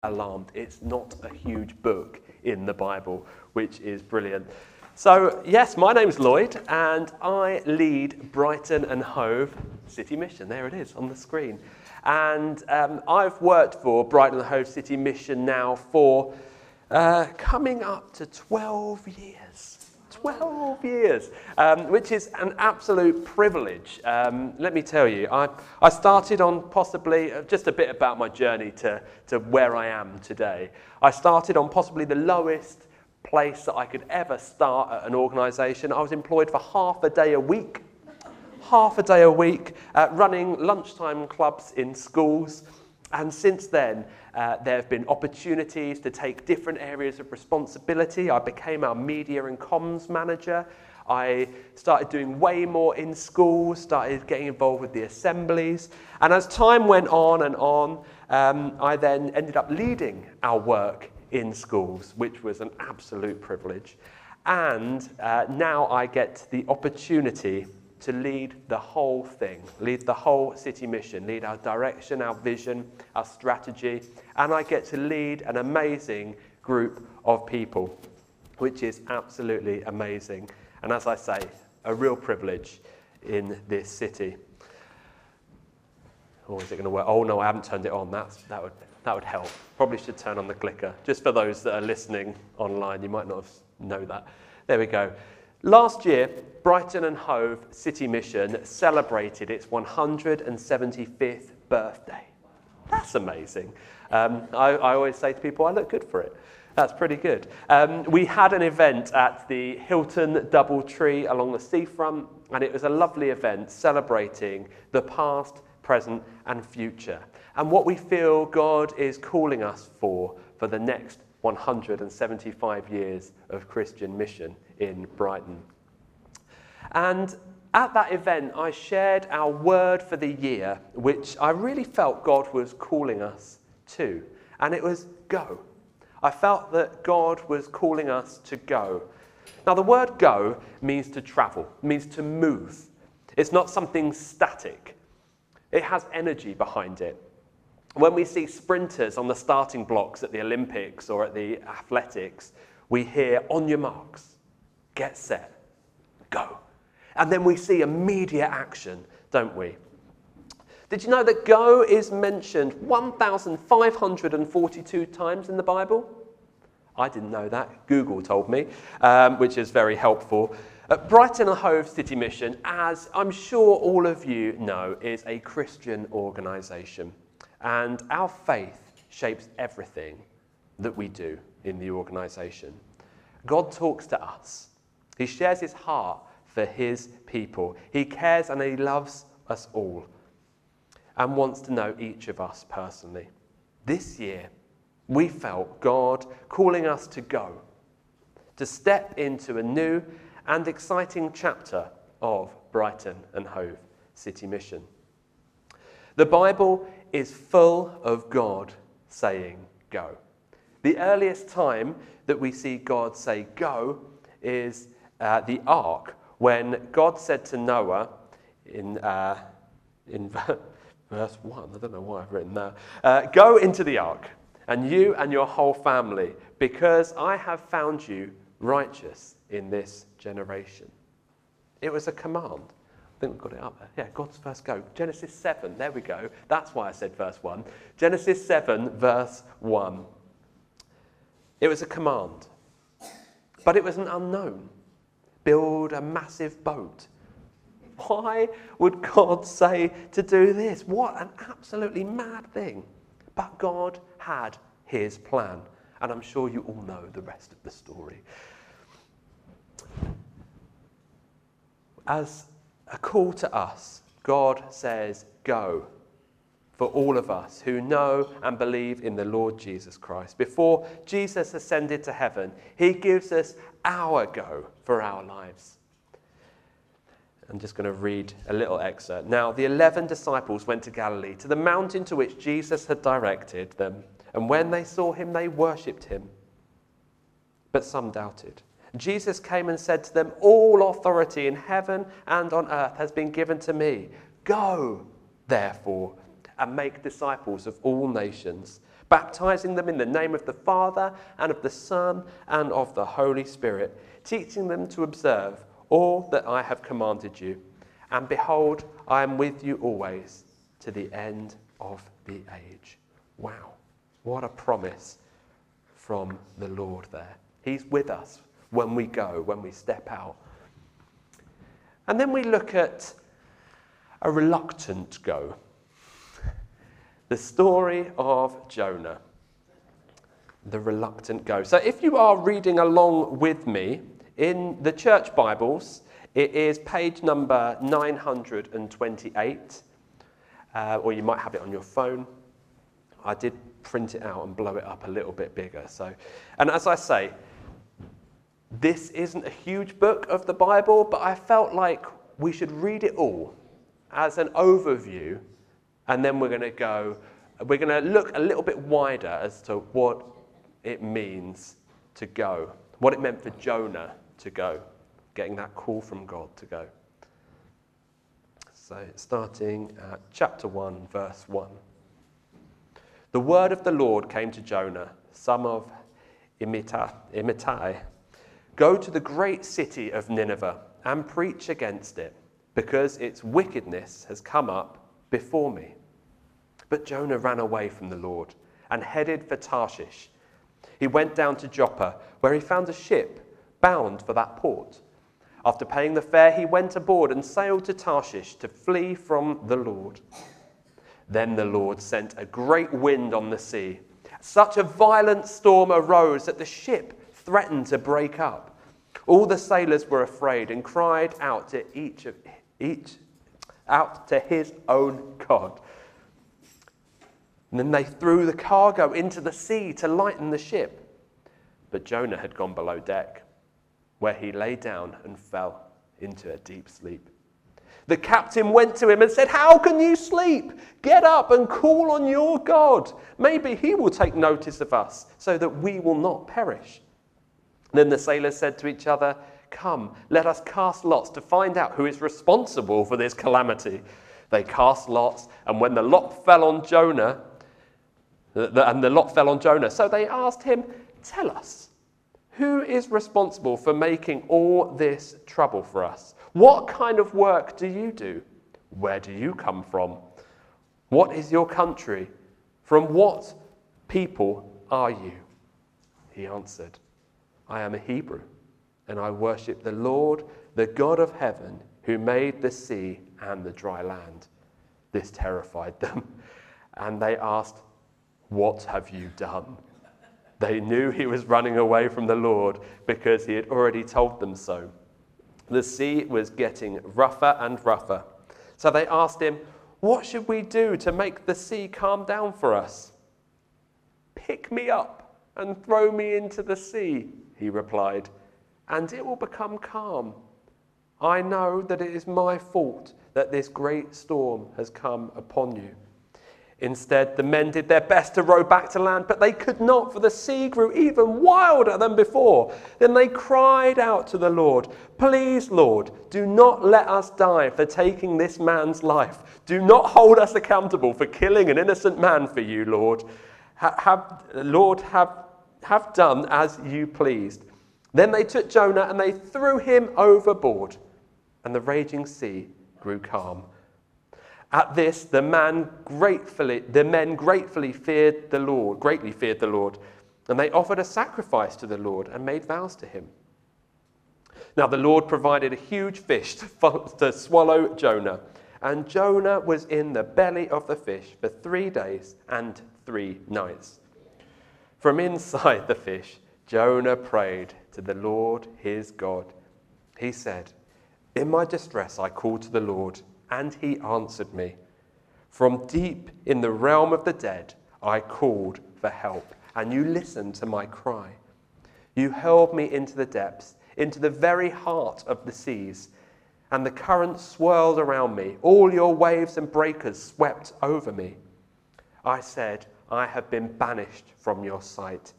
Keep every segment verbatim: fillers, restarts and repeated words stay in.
alarmed. It's not a huge book in the Bible, which is brilliant. So, yes, my name's Lloyd, and I lead Brighton and Hove City Mission. There it is on the screen. And um, I've worked for Brighton and Hove City Mission now for uh, coming up to twelve years. twelve years, um, which is an absolute privilege. Um, let me tell you, I, I started on possibly, uh, just a bit about my journey to, to where I am today. I started on possibly the lowest place that I could ever start at an organisation. I was employed for half a day a week, half a day a week, uh, running lunchtime clubs in schools. And since then, uh, there have been opportunities to take different areas of responsibility. I became our media and comms manager. I started doing way more in schools, started getting involved with the assemblies. And as time went on and on, um, I then ended up leading our work in schools, which was an absolute privilege. And uh, now I get the opportunity to lead the whole thing, lead the whole city mission, lead our direction, our vision, our strategy, and I get to lead an amazing group of people, which is absolutely amazing. And as I say, a real privilege in this city. Oh, is it going to work? Oh no, I haven't turned it on. That's, that would that would help. Probably should turn on the clicker. Just for those that are listening online, you might not have know that. There we go. Last year, Brighton and Hove City Mission celebrated its one hundred seventy-fifth birthday. That's amazing. Um, I, I always say to people, I look good for it. That's pretty good. Um, we had an event at the Hilton Doubletree along the seafront, and it was a lovely event celebrating the past, present, and future, and what we feel God is calling us for for the next one hundred seventy-five years of Christian mission in Brighton. And at that event, I shared our word for the year, which I really felt God was calling us to, and it was go. I felt that God was calling us to go. Now, the word go means to travel, means to move. It's not something static. It has energy behind it. When we see sprinters on the starting blocks at the Olympics or at the athletics, we hear, on your marks, get set, go. And then we see immediate action, don't we? Did you know that go is mentioned one thousand five hundred forty-two times in the Bible? I didn't know that. Google told me, um, which is very helpful. At Brighton and Hove City Mission, as I'm sure all of you know, is a Christian organisation. And our faith shapes everything that we do in the organisation. God talks to us. He shares his heart for his people. He cares and he loves us all and wants to know each of us personally. This year, we felt God calling us to go, to step into a new and exciting chapter of Brighton and Hove City Mission. The Bible is full of God saying go. The earliest time that we see God say go is uh, the ark, when God said to Noah in, uh, in verse one, I don't know why I've written that, uh, go into the ark, and you and your whole family, because I have found you righteous in this generation. It was a command. I think we've got it up there. Yeah, God's first go. Genesis seven, there we go. That's why I said verse one. Genesis seven, verse one. It was a command, but it was an unknown. Build a massive boat. Why would God say to do this? What an absolutely mad thing. But God had his plan, and I'm sure you all know the rest of the story. As a call to us, God says, go, for all of us who know and believe in the Lord Jesus Christ. Before Jesus ascended to heaven, he gives us our go for our lives. I'm just going to read a little excerpt. Now, the eleven disciples went to Galilee, to the mountain to which Jesus had directed them. And when they saw him, they worshipped him. But some doubted. Jesus came and said to them, all authority in heaven and on earth has been given to me. Go, therefore, and make disciples of all nations, baptizing them in the name of the Father and of the Son and of the Holy Spirit, teaching them to observe all that I have commanded you. And behold, I am with you always to the end of the age. Wow, what a promise from the Lord there. He's with us when we go, when we step out. And then we look at a reluctant go. The story of Jonah. The reluctant go. So if you are reading along with me in the church Bibles, it is page number nine hundred twenty-eight, uh, or you might have it on your phone. I did print it out and blow it up a little bit bigger. So, and as I say, this isn't a huge book of the Bible, but I felt like we should read it all as an overview, and then we're going to go, we're going to look a little bit wider as to what it means to go, what it meant for Jonah to go, getting that call from God to go. So starting at chapter one, verse one. The word of the Lord came to Jonah, son of Amittai. Go to the great city of Nineveh and preach against it, because its wickedness has come up before me. But Jonah ran away from the Lord and headed for Tarshish. He went down to Joppa, where he found a ship bound for that port. After paying the fare, he went aboard and sailed to Tarshish to flee from the Lord. Then the Lord sent a great wind on the sea. Such a violent storm arose that the ship threatened to break up. All the sailors were afraid and cried out to each of each out to his own God. And then they threw the cargo into the sea to lighten the ship. But Jonah had gone below deck, where he lay down and fell into a deep sleep. The captain went to him and said, "How can you sleep? Get up and call on your God. Maybe he will take notice of us so that we will not perish." Then the sailors said to each other, "Come, let us cast lots to find out who is responsible for this calamity." They cast lots, and when the lot fell on Jonah, and the lot fell on Jonah, so they asked him, "Tell us, who is responsible for making all this trouble for us? What kind of work do you do? Where do you come from? What is your country? From what people are you?" He answered, "I am a Hebrew, and I worship the Lord, the God of heaven, who made the sea and the dry land." This terrified them, and they asked, "What have you done?" They knew he was running away from the Lord because he had already told them so. The sea was getting rougher and rougher. So they asked him, "What should we do to make the sea calm down for us?" "Pick me up and throw me into the sea," he replied, "and it will become calm. I know that it is my fault that this great storm has come upon you." Instead, the men did their best to row back to land, but they could not, for the sea grew even wilder than before. Then they cried out to the Lord, "Please, Lord, do not let us die for taking this man's life. Do not hold us accountable for killing an innocent man for you, Lord. Ha- have, Lord, have, have done as you pleased." Then they took Jonah and they threw him overboard, and the raging sea grew calm. At this, the man gratefully, the men gratefully feared the Lord, greatly feared the Lord, and they offered a sacrifice to the Lord and made vows to him. Now the Lord provided a huge fish to, to swallow Jonah, and Jonah was in the belly of the fish for three days and three nights. From inside the fish, Jonah prayed to the Lord his God. He said, "In my distress I called to the Lord, and he answered me. From deep in the realm of the dead, I called for help, and you listened to my cry. You hurled me into the depths, into the very heart of the seas, and the current swirled around me. All your waves and breakers swept over me. I said, I have been banished from your sight.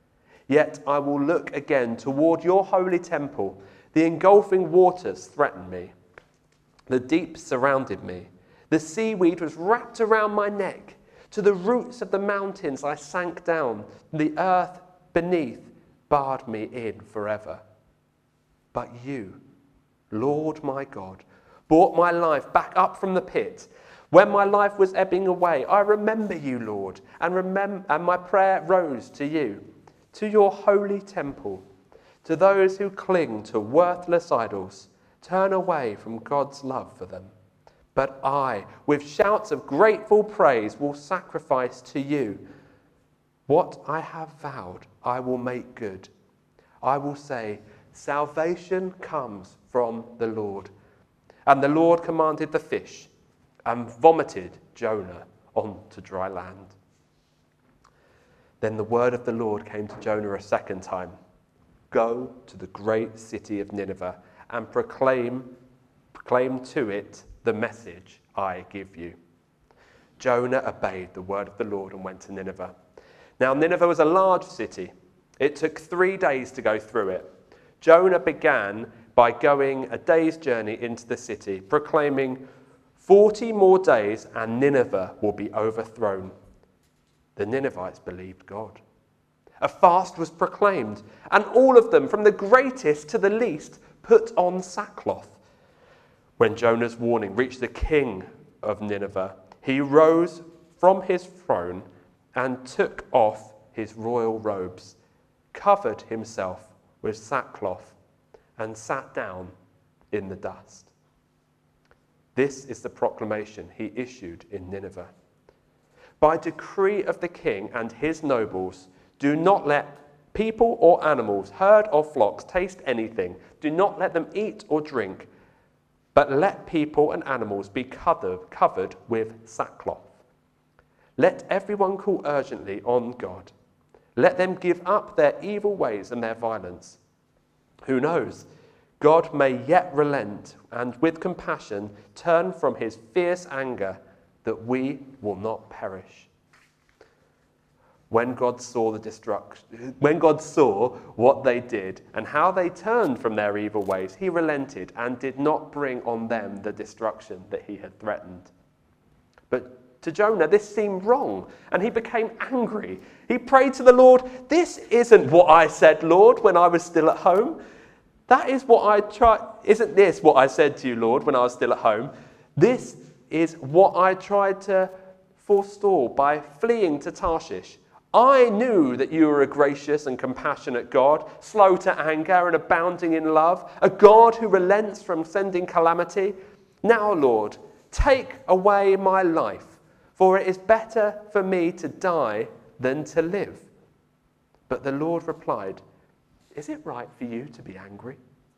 Yet I will look again toward your holy temple. The engulfing waters threatened me. The deep surrounded me. The seaweed was wrapped around my neck. To the roots of the mountains I sank down. The earth beneath barred me in forever. But you, Lord my God, brought my life back up from the pit. When my life was ebbing away, I remember you, Lord, and, remem- and my prayer rose to you, to your holy temple. To those who cling to worthless idols, turn away from God's love for them. But I, with shouts of grateful praise, will sacrifice to you. What I have vowed, I will make good. I will say, salvation comes from the Lord. And the Lord commanded the fish and vomited Jonah onto dry land. Then the word of the Lord came to Jonah a second time. Go to the great city of Nineveh and proclaim, proclaim to it the message I give you. Jonah obeyed the word of the Lord and went to Nineveh. Now Nineveh was a large city. It took three days to go through it. Jonah began by going a day's journey into the city, proclaiming, forty more days and Nineveh will be overthrown. The Ninevites believed God. A fast was proclaimed, and all of them, from the greatest to the least, put on sackcloth. When Jonah's warning reached the king of Nineveh, he rose from his throne and took off his royal robes, covered himself with sackcloth, and sat down in the dust. This is the proclamation he issued in Nineveh. By decree of the king and his nobles, do not let people or animals, herd or flocks, taste anything. Do not let them eat or drink, but let people and animals be covered, covered with sackcloth. Let everyone call urgently on God. Let them give up their evil ways and their violence. Who knows? God may yet relent and with compassion turn from his fierce anger, that we will not perish. When God saw the destruction, when God saw what they did and how they turned from their evil ways, he relented and did not bring on them the destruction that he had threatened. But to Jonah, this seemed wrong, and he became angry. He prayed to the Lord, "This isn't what I said, Lord, when I was still at home. That is what I tried. Isn't this what I said to you, Lord, when I was still at home? This is what I tried to forestall by fleeing to Tarshish. I knew that you were a gracious and compassionate God, slow to anger and abounding in love, a God who relents from sending calamity. Now, Lord, take away my life, for it is better for me to die than to live." But the Lord replied, "Is it right for you to be angry?"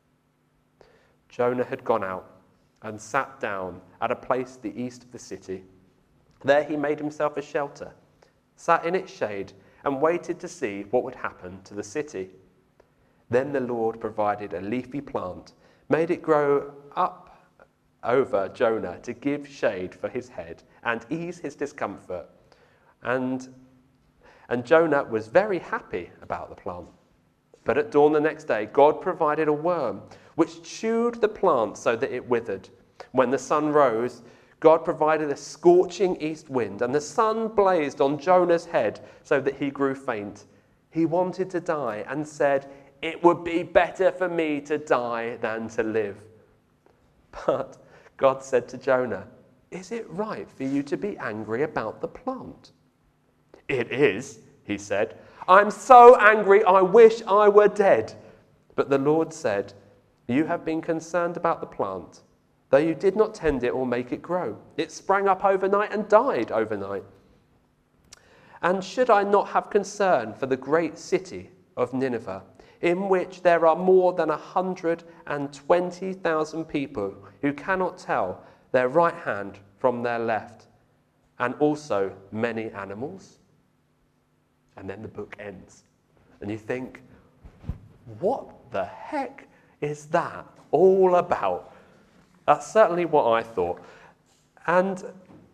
Jonah had gone out and sat down at a place to the east of the city. There he made himself a shelter, sat in its shade, and waited to see what would happen to the city. Then the Lord provided a leafy plant, made it grow up over Jonah to give shade for his head and ease his discomfort. And, and Jonah was very happy about the plant. But at dawn the next day, God provided a worm which chewed the plant so that it withered. When the sun rose, God provided a scorching east wind, and the sun blazed on Jonah's head so that he grew faint. He wanted to die and said, "It would be better for me to die than to live." But God said to Jonah, "Is it right for you to be angry about the plant?" "It is," he said. "I'm so angry I wish I were dead." But the Lord said, "You have been concerned about the plant, though you did not tend it or make it grow. It sprang up overnight and died overnight. And should I not have concern for the great city of Nineveh, in which there are more than one hundred twenty thousand people who cannot tell their right hand from their left, and also many animals?" And then the book ends. And you think, what the heck is that all about? That's certainly what I thought. And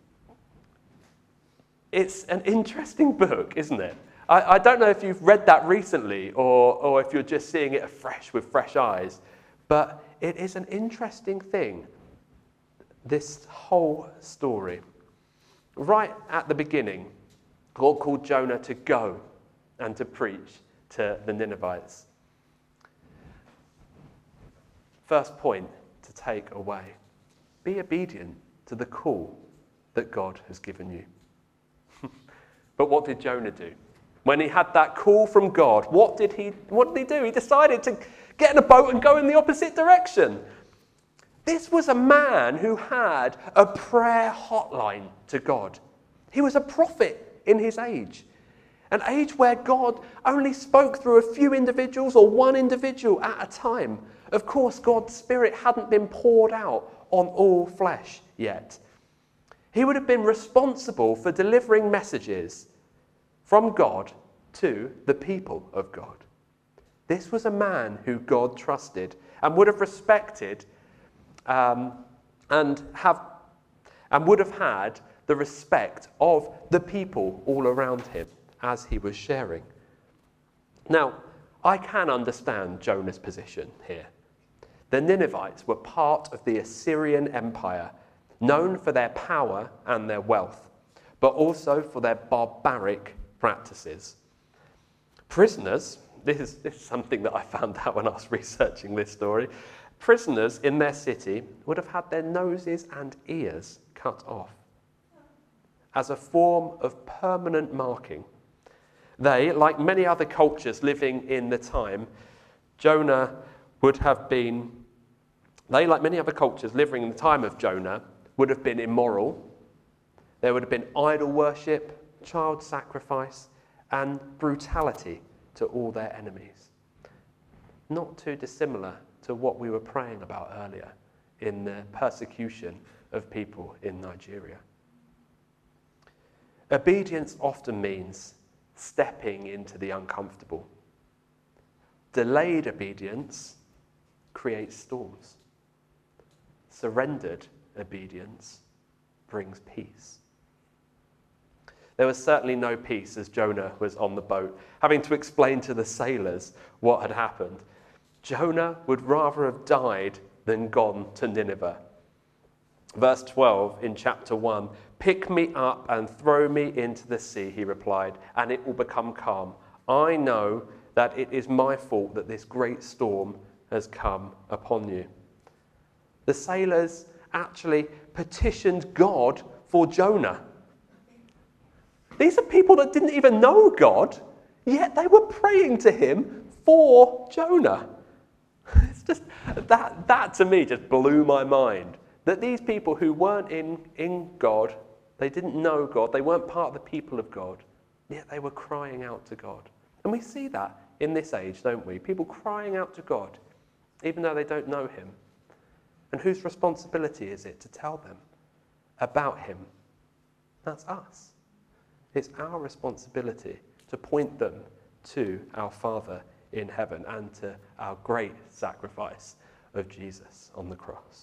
it's an interesting book, isn't it? I, I don't know if you've read that recently or, or if you're just seeing it afresh with fresh eyes, but it is an interesting thing, this whole story. Right at the beginning, God called Jonah to go and to preach to the Ninevites. First point to take away: be obedient to the call that God has given you. But what did Jonah do? When he had that call from God, what did he what did he do? He decided to get in a boat and go in the opposite direction. This was a man who had a prayer hotline to God. He was a prophet in his age. An age where God only spoke through a few individuals or one individual at a time. Of course, God's Spirit hadn't been poured out on all flesh yet. He would have been responsible for delivering messages from God to the people of God. This was a man who God trusted and would have respected um, and have and would have had the respect of the people all around him as he was sharing. Now, I can understand Jonah's position here. The Ninevites were part of the Assyrian Empire, known for their power and their wealth, but also for their barbaric practices. Prisoners, this is, this is something that I found out when I was researching this story, prisoners in their city would have had their noses and ears cut off as a form of permanent marking. They, like many other cultures living in the time, Jonah would have been, they, like many other cultures living in the time of Jonah, would have been immoral. There would have been idol worship, child sacrifice, and brutality to all their enemies. Not too dissimilar to what we were praying about earlier in the persecution of people in Nigeria. Obedience often means stepping into the uncomfortable. Delayed obedience creates storms. Surrendered obedience brings peace. There was certainly no peace as Jonah was on the boat, having to explain to the sailors what had happened. Jonah would rather have died than gone to Nineveh. Verse twelve in chapter one, "Pick me up and throw me into the sea," he replied, "and it will become calm. I know that it is my fault that this great storm has come upon you." The sailors actually petitioned God for Jonah. These are people that didn't even know God, yet they were praying to him for Jonah. It's just, that, that to me just blew my mind. That these people who weren't in, in God, they didn't know God, they weren't part of the people of God, yet they were crying out to God. And we see that in this age, don't we? People crying out to God, even though they don't know him. And whose responsibility is it to tell them about him? That's us. It's our responsibility to point them to our Father in heaven and to our great sacrifice of Jesus on the cross.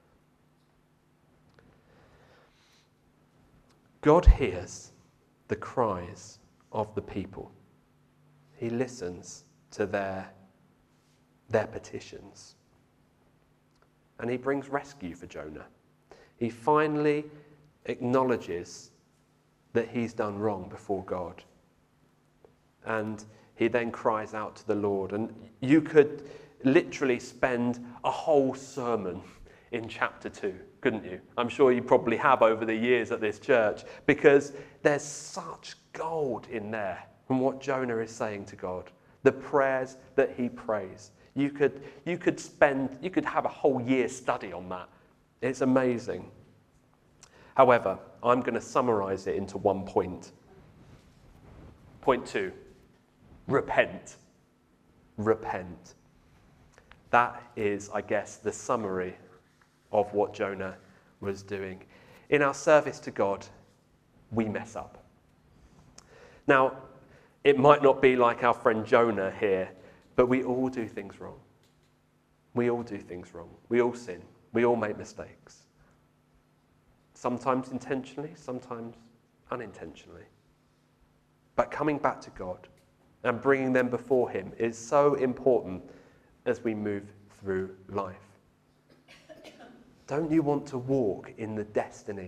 God hears the cries of the people. He listens to their, their petitions. And he brings rescue for Jonah. He finally acknowledges that he's done wrong before God. And he then cries out to the Lord. And you could literally spend a whole sermon in chapter two, couldn't you? I'm sure you probably have over the years at this church, because there's such gold in there from what Jonah is saying to God, the prayers that he prays. You could, you could spend, you could have a whole year study on that. It's amazing. However, I'm going to summarize it into one point. Point two, repent. Repent. That is, I guess, the summary of what Jonah was doing. In our service to God, we mess up. Now, it might not be like our friend Jonah here, but we all do things wrong. We all do things wrong. We all sin. We all make mistakes. Sometimes intentionally, sometimes unintentionally. But coming back to God and bringing them before him is so important as we move through life. Don't you want to walk in the destiny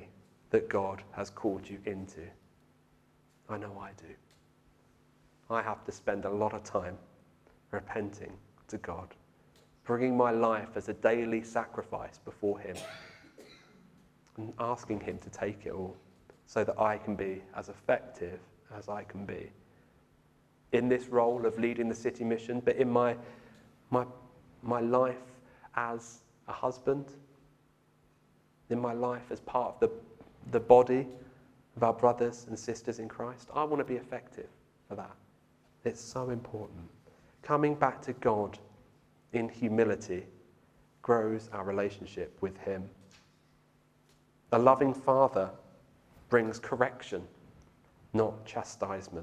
that God has called you into? I know I do. I have to spend a lot of time repenting to God, bringing my life as a daily sacrifice before him and asking him to take it all so that I can be as effective as I can be in this role of leading the city mission, but in my, my, my life as a husband, in my life as part of the, the body of our brothers and sisters in Christ. I want to be effective for that. It's so important. Coming back to God in humility grows our relationship with him. A loving father brings correction, not chastisement.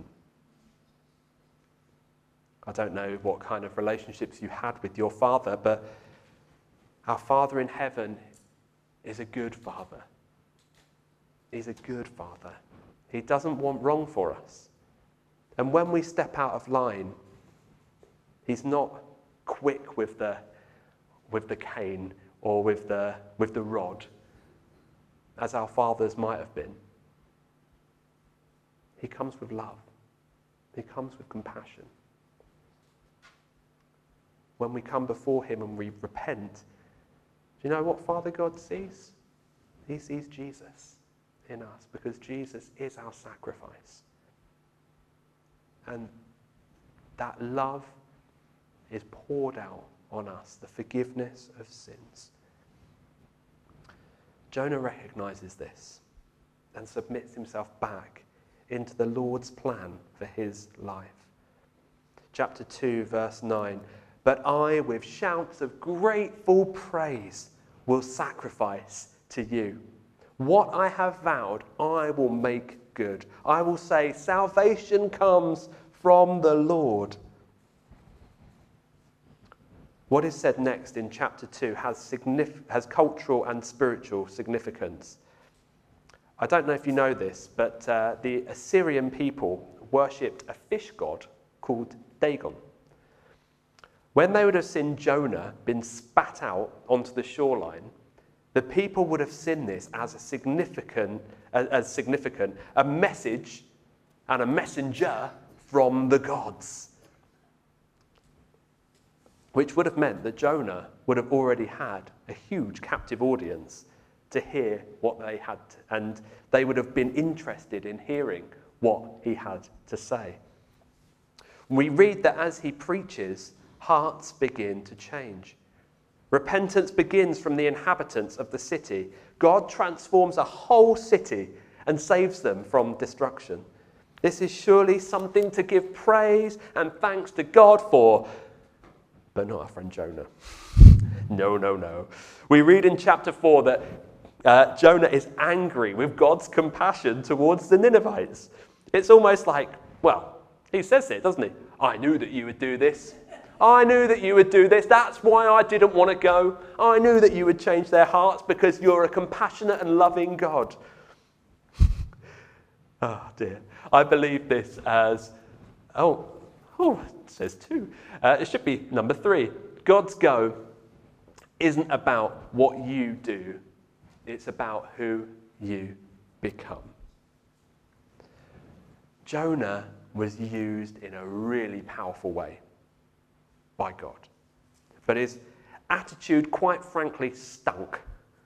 I don't know what kind of relationships you had with your father, but our Father in heaven is a good father. He's a good father. He doesn't want wrong for us. And when we step out of line, he's not quick with the, with the cane or with the, with the rod, as our fathers might have been. He comes with love. He comes with compassion. When we come before him and we repent, do you know what Father God sees? He sees Jesus in us because Jesus is our sacrifice. And that love is poured out on us, the forgiveness of sins. Jonah recognizes this and submits himself back into the Lord's plan for his life. Chapter two, verse nine. But I, with shouts of grateful praise, will sacrifice to you. What I have vowed, I will make good. I will say, salvation comes from the Lord. What is said next in chapter two has, signif- has cultural and spiritual significance. I don't know if you know this, but uh, the Assyrian people worshipped a fish god called Dagon. When they would have seen Jonah been spat out onto the shoreline, the people would have seen this as a significant, as, as significant, a message and a messenger from the gods, which would have meant that Jonah would have already had a huge captive audience to hear what they had, to, and they would have been interested in hearing what he had to say. We read that as he preaches, hearts begin to change. Repentance begins from the inhabitants of the city. God transforms a whole city and saves them from destruction. This is surely something to give praise and thanks to God for, but not our friend Jonah. No, no, no. We read in chapter four that uh, Jonah is angry with God's compassion towards the Ninevites. It's almost like, well, he says it, doesn't he? I knew that you would do this. I knew that you would do this. That's why I didn't want to go. I knew that you would change their hearts because you're a compassionate and loving God. Oh dear. I believe this as, oh, oh, it says two. Uh, it should be number three. God's go isn't about what you do. It's about who you become. Jonah was used in a really powerful way by God. But his attitude, quite frankly, stunk.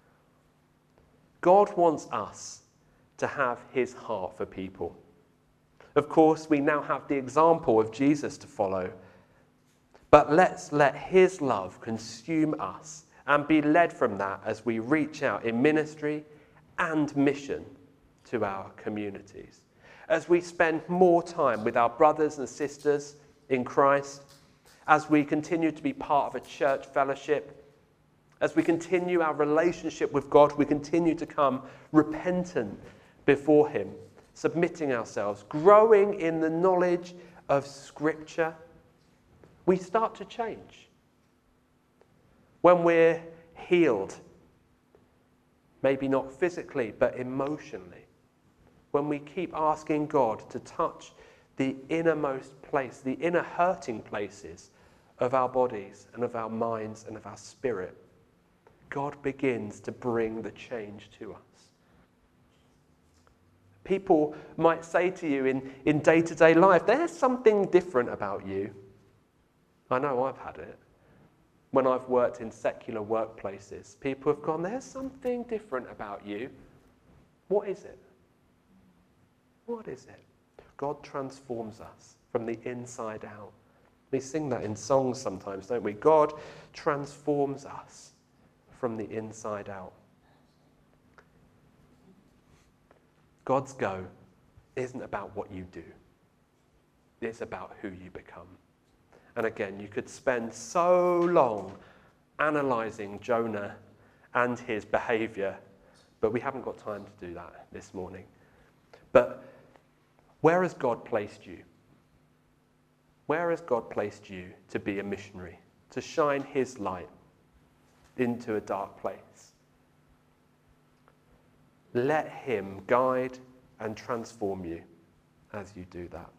God wants us to have his heart for people. Of course, we now have the example of Jesus to follow. But let's let his love consume us and be led from that as we reach out in ministry and mission to our communities. As we spend more time with our brothers and sisters in Christ, as we continue to be part of a church fellowship, as we continue our relationship with God, we continue to come repentant before him, submitting ourselves, growing in the knowledge of Scripture, we start to change. When we're healed, maybe not physically, but emotionally, when we keep asking God to touch the innermost place, the inner hurting places of our bodies and of our minds and of our spirit, God begins to bring the change to us. People might say to you in, in day-to-day life, there's something different about you. I know I've had it. When I've worked in secular workplaces, people have gone, there's something different about you. What is it? What is it? God transforms us from the inside out. We sing that in songs sometimes, don't we? God transforms us from the inside out. God's go isn't about what you do. It's about who you become. And again, you could spend so long analysing Jonah and his behaviour, but we haven't got time to do that this morning. But where has God placed you? Where has God placed you to be a missionary, to shine his light into a dark place? Let him guide and transform you as you do that.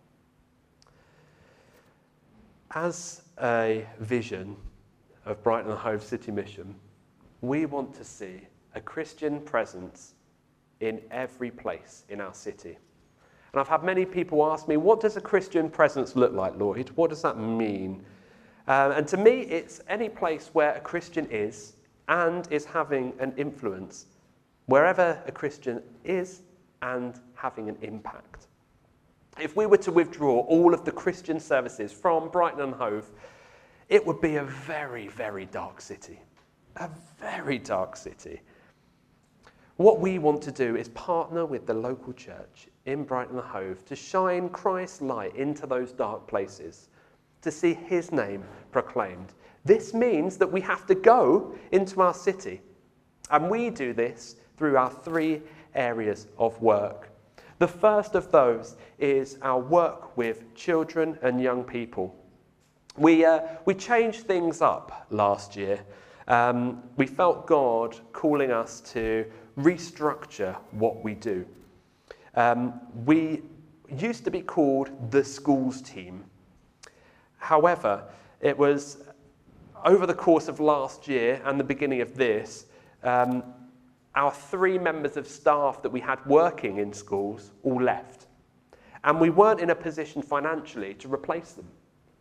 As a vision of Brighton and Hove City Mission, we want to see a Christian presence in every place in our city. And I've had many people ask me, what does a Christian presence look like, Lloyd? What does that mean? Um, and to me, it's any place where a Christian is and is having an influence, wherever a Christian is and having an impact. If we were to withdraw all of the Christian services from Brighton and Hove, it would be a very, very dark city. A very dark city. What we want to do is partner with the local church in Brighton and Hove to shine Christ's light into those dark places, to see his name proclaimed. This means that we have to go into our city. And we do this through our three areas of work. The first of those is our work with children and young people. We, uh, we changed things up last year. Um, we felt God calling us to restructure what we do. Um, we used to be called the schools team. However, it was over the course of last year and the beginning of this, um, our three members of staff that we had working in schools all left. And we weren't in a position financially to replace them.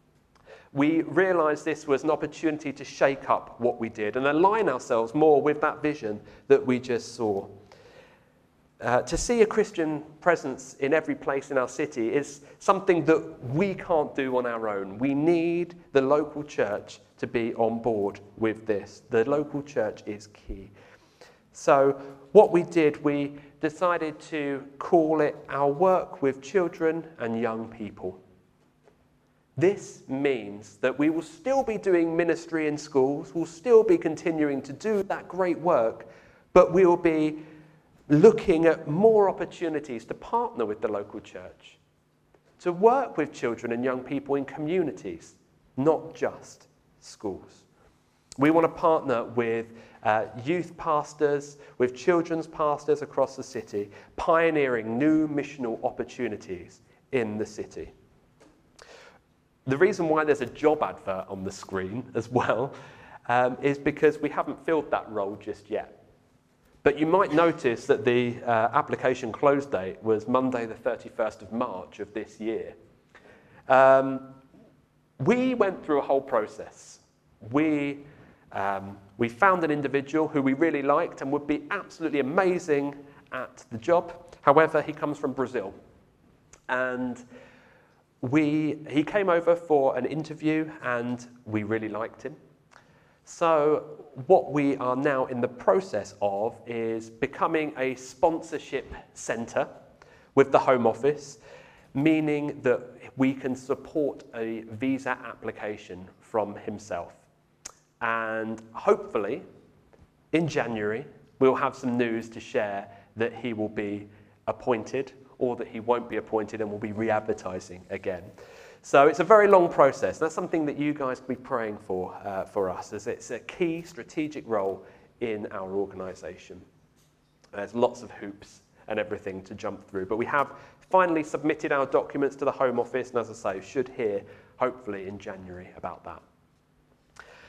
We realised this was an opportunity to shake up what we did and align ourselves more with that vision that we just saw. Uh, to see a Christian presence in every place in our city is something that we can't do on our own. We need the local church to be on board with this. The local church is key. So what we did, we decided to call it our work with children and young people. This means that we will still be doing ministry in schools, we'll still be continuing to do that great work, but we will be looking at more opportunities to partner with the local church, to work with children and young people in communities, not just schools. We want to partner with uh, youth pastors, with children's pastors across the city, pioneering new missional opportunities in the city. The reason why there's a job advert on the screen as well um, is because we haven't filled that role just yet. But you might notice that the uh, application close date was Monday the thirty-first of March of this year. Um, we went through a whole process. We, um, we found an individual who we really liked and would be absolutely amazing at the job. However, he comes from Brazil. And we, he came over for an interview and we really liked him. So what we are now in the process of is becoming a sponsorship centre with the Home Office, meaning that we can support a visa application from himself. And hopefully, in January, we'll have some news to share that he will be appointed or that he won't be appointed and will be re-advertising again. So it's a very long process. That's something that you guys can be praying for uh, for us, as it's a key strategic role in our organisation. There's lots of hoops and everything to jump through, but we have finally submitted our documents to the Home Office, and as I say, should hear hopefully in January about that.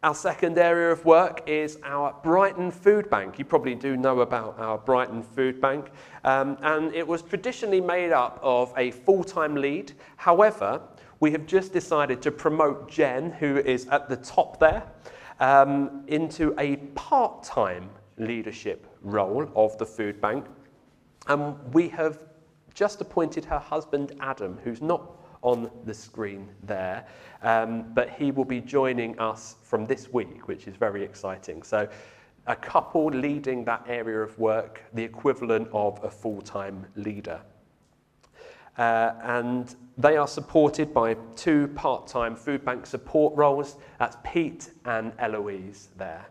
Our second area of work is our Brighton Food Bank. You probably do know about our Brighton Food Bank. Um, and it was traditionally made up of a full-time lead. However, we have just decided to promote Jen, who is at the top there, um, into a part-time leadership role of the food bank. And we have just appointed her husband, Adam, who's not on the screen there, um, but he will be joining us from this week, which is very exciting. So a couple leading that area of work, the equivalent of a full-time leader. Uh, and they are supported by two part-time food bank support roles. That's Pete and Eloise there.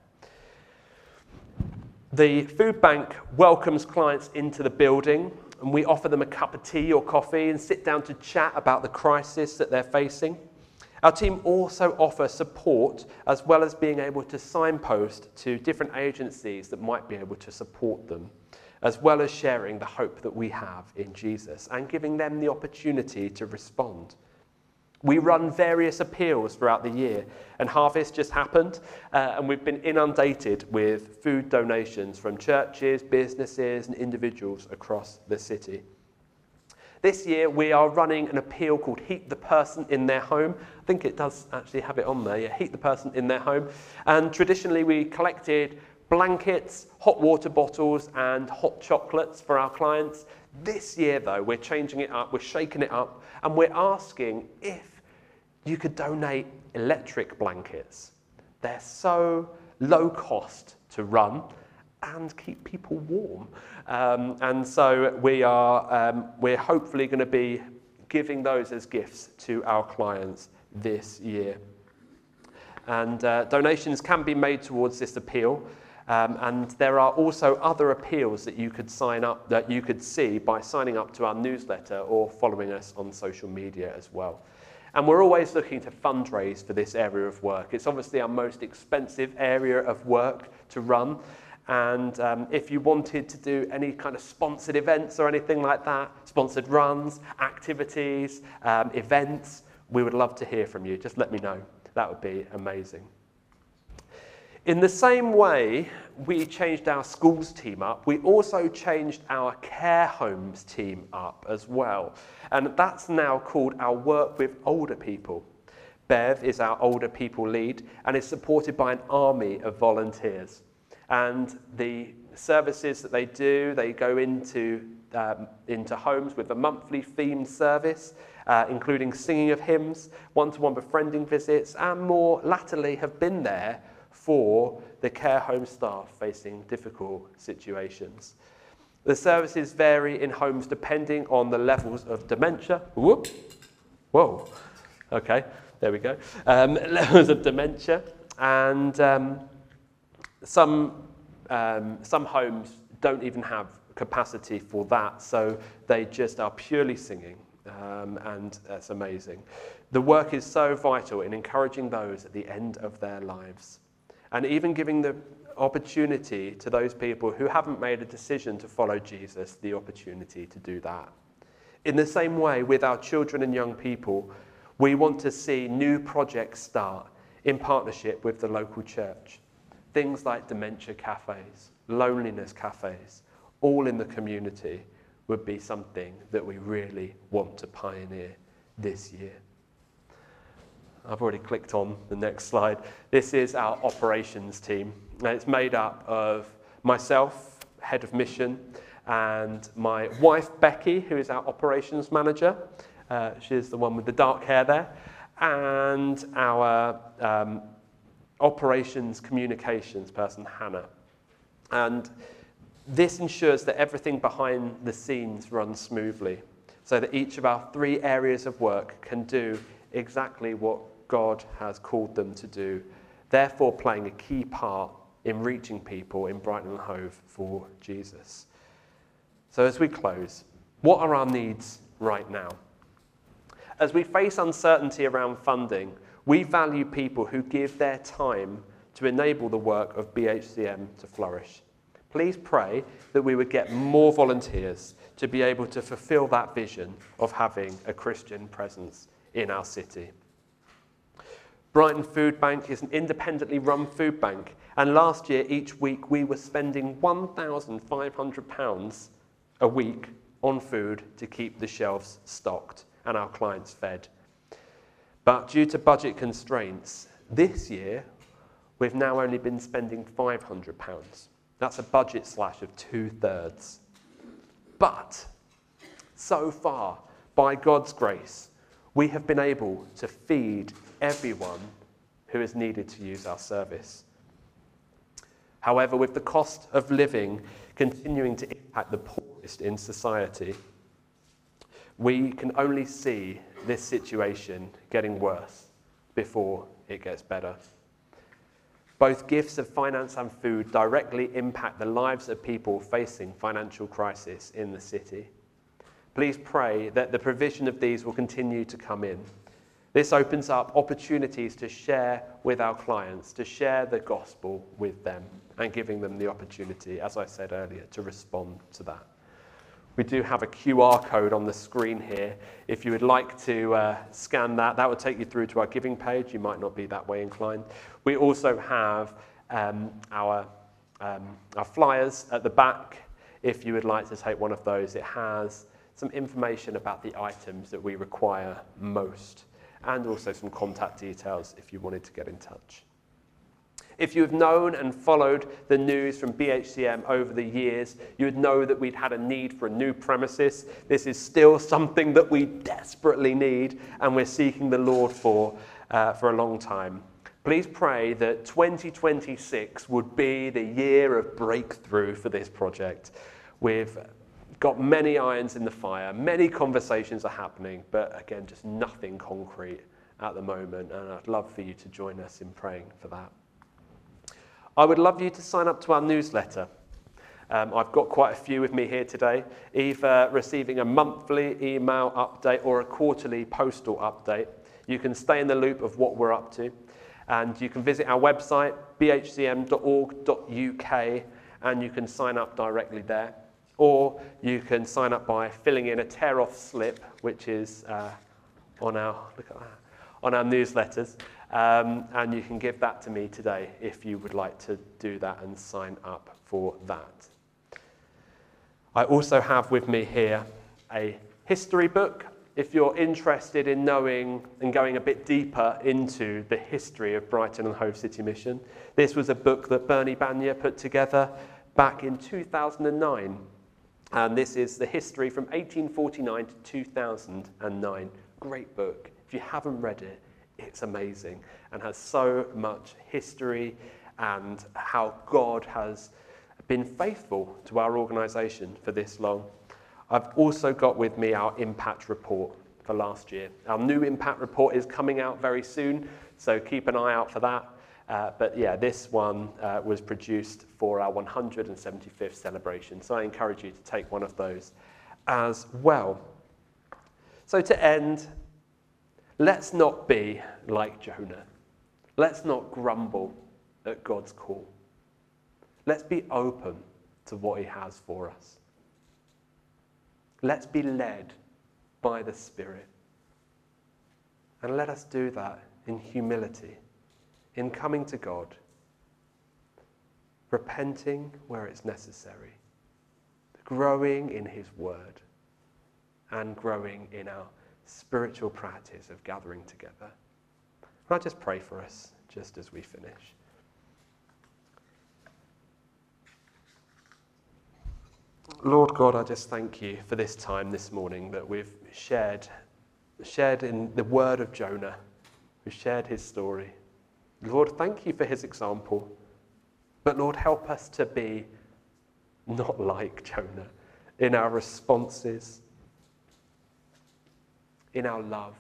The food bank welcomes clients into the building, and we offer them a cup of tea or coffee and sit down to chat about the crisis that they're facing. Our team also offer support, as well as being able to signpost to different agencies that might be able to support them, as well as sharing the hope that we have in Jesus and giving them the opportunity to respond. We run various appeals throughout the year, and Harvest just happened, uh, and we've been inundated with food donations from churches, businesses, and individuals across the city. This year, we are running an appeal called Heat the Person in Their Home. I think it does actually have it on there, yeah, Heat the Person in Their Home. And traditionally, we collected blankets, hot water bottles, and hot chocolates for our clients. This year, though, we're changing it up, we're shaking it up, and we're asking if you could donate electric blankets. They're so low cost to run and keep people warm. Um, and so we are, um, we're hopefully going to be giving those as gifts to our clients this year. And uh, donations can be made towards this appeal. Um, and there are also other appeals that you could sign up, that you could see by signing up to our newsletter or following us on social media as well. And we're always looking to fundraise for this area of work. It's obviously our most expensive area of work to run. And um, if you wanted to do any kind of sponsored events or anything like that, sponsored runs, activities, um, events, we would love to hear from you. Just let me know. That would be amazing. In the same way we changed our schools team up, we also changed our care homes team up as well. And that's now called our Work with Older People. Bev is our older people lead and is supported by an army of volunteers. And the services that they do, they go into, um, into homes with a monthly themed service, uh, including singing of hymns, one-to-one befriending visits, and more latterly have been there for the care home staff facing difficult situations. The services vary in homes depending on the levels of dementia. Whoop. Whoa. Okay, there we go. Um, levels of dementia. And um, some, um, some homes don't even have capacity for that, so they just are purely singing. Um, and that's amazing. The work is so vital in encouraging those at the end of their lives. And even giving the opportunity to those people who haven't made a decision to follow Jesus, the opportunity to do that. In the same way, with our children and young people, we want to see new projects start in partnership with the local church. Things like dementia cafes, loneliness cafes, all in the community would be something that we really want to pioneer this year. I've already clicked on the next slide. This is our operations team. And it's made up of myself, head of mission, and my wife, Becky, who is our operations manager. Uh, she's the one with the dark hair there. And our um, operations communications person, Hannah. And this ensures that everything behind the scenes runs smoothly, so that each of our three areas of work can do exactly what God has called them to do, therefore playing a key part in reaching people in Brighton and Hove for Jesus. So as we close, what are our needs right now? As we face uncertainty around funding, we value people who give their time to enable the work of B H C M to flourish. Please pray that we would get more volunteers to be able to fulfill that vision of having a Christian presence in our city. Brighton Food Bank is an independently run food bank, and last year, each week, we were spending one thousand five hundred pounds a week on food to keep the shelves stocked and our clients fed. But due to budget constraints, this year, we've now only been spending five hundred pounds. That's a budget slash of two-thirds. But so far, by God's grace, we have been able to feed everyone who has needed to use our service. However, with the cost of living continuing to impact the poorest in society, we can only see this situation getting worse before it gets better. Both gifts of finance and food directly impact the lives of people facing financial crisis in the city. Please pray that the provision of these will continue to come in. This opens up opportunities to share with our clients, to share the gospel with them, and giving them the opportunity, as I said earlier, to respond to that. We do have a Q R code on the screen here. If you would like to uh, scan that, that would take you through to our giving page. You might not be that way inclined. We also have um, our, um, our flyers at the back. If you would like to take one of those, it has some information about the items that we require most, and also some contact details if you wanted to get in touch. If you have known and followed the news from B H C M over the years, you would know that we'd had a need for a new premises. This is still something that we desperately need and we're seeking the Lord for uh, for a long time. Please pray that twenty twenty-six would be the year of breakthrough for this project. We've got many irons in the fire, many conversations are happening, but again, just nothing concrete at the moment, and I'd love for you to join us in praying for that. I would love you to sign up to our newsletter. Um, I've got quite a few with me here today, either receiving a monthly email update or a quarterly postal update. You can stay in the loop of what we're up to, and you can visit our website, b h c m dot org dot u k, and you can sign up directly there. Or you can sign up by filling in a tear-off slip, which is uh, on our look at that, on our newsletters, um, and you can give that to me today if you would like to do that and sign up for that. I also have with me here a history book. If you're interested in knowing and going a bit deeper into the history of Brighton and Hove City Mission, this was a book that Bernie Banya put together back in two thousand nine. And this is the history from eighteen forty-nine to two thousand nine. Great book. If you haven't read it, it's amazing and has so much history and how God has been faithful to our organisation for this long. I've also got with me our impact report for last year. Our new impact report is coming out very soon, so keep an eye out for that. Uh, but yeah, this one uh, was produced for our one hundred seventy-fifth celebration, so I encourage you to take one of those as well. So to end, let's not be like Jonah. Let's not grumble at God's call. Let's be open to what he has for us. Let's be led by the Spirit. And let us do that in humility, in coming to God, repenting where it's necessary, growing in his word, and growing in our spiritual practice of gathering together. And I just pray for us just as we finish. Lord God, I just thank you for this time this morning that we've shared, shared in the word of Jonah. We've shared his story. Lord, thank you for his example. But Lord, help us to be not like Jonah in our responses, in our love.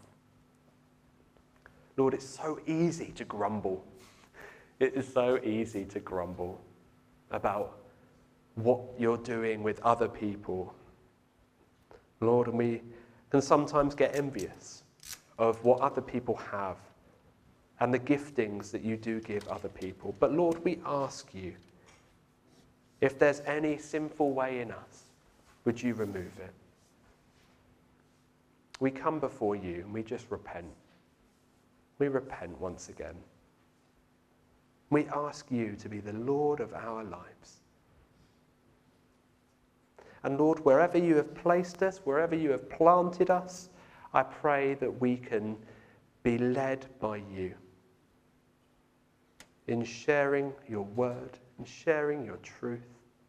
Lord, it's so easy to grumble. It is so easy to grumble about what you're doing with other people. Lord, and we can sometimes get envious of what other people have and the giftings that you do give other people. But Lord, we ask you, if there's any sinful way in us, would you remove it? We come before you and we just repent. we repent once again. We ask you to be the Lord of our lives. And Lord, wherever you have placed us, wherever you have planted us, I pray that we can be led by you in sharing your word, in sharing your truth.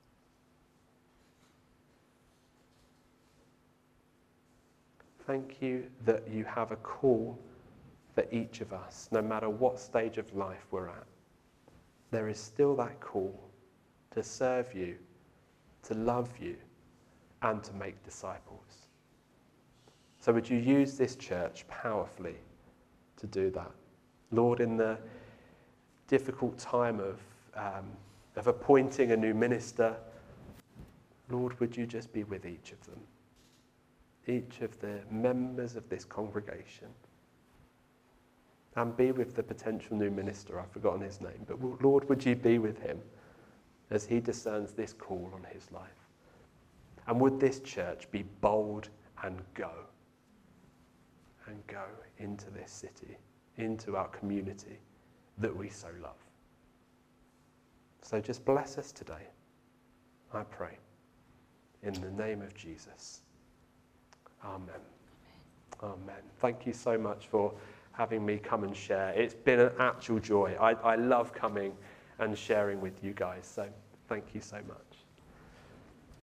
Thank you that you have a call for each of us, no matter what stage of life we're at. There is still that call to serve you, to love you, and to make disciples. So would you use this church powerfully to do that? Lord, in the difficult time of, um, of appointing a new minister, Lord, would you just be with each of them? Each of the members of this congregation. And be with the potential new minister, I've forgotten his name, but Lord, would you be with him as he discerns this call on his life? And would this church be bold and go? And go into this city, into our community that we so love. So just bless us today, I pray, in the name of Jesus. Amen. Amen. Thank you so much for having me come and share. It's been an actual joy. I, I love coming and sharing with you guys, so thank you so much.